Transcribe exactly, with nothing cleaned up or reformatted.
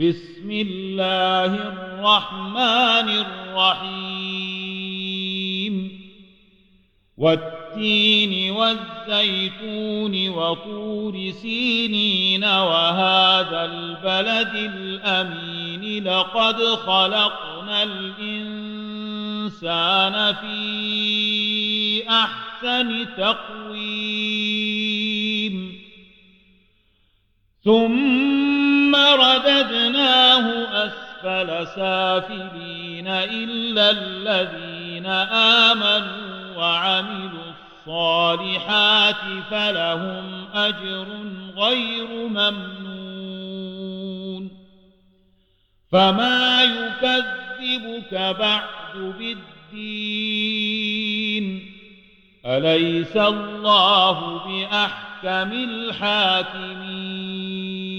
بسم الله الرحمن الرحيم والتين والزيتون وطور سينين وهذا البلد الأمين لقد خلقنا الإنسان في أحسن تقويم ثم رددناه أسفل سافلين إلا الذين آمنوا وعملوا الصالحات فلهم أجر غير ممنون فما يكذبك بعد بالدين أليس الله بأحكم الحاكمين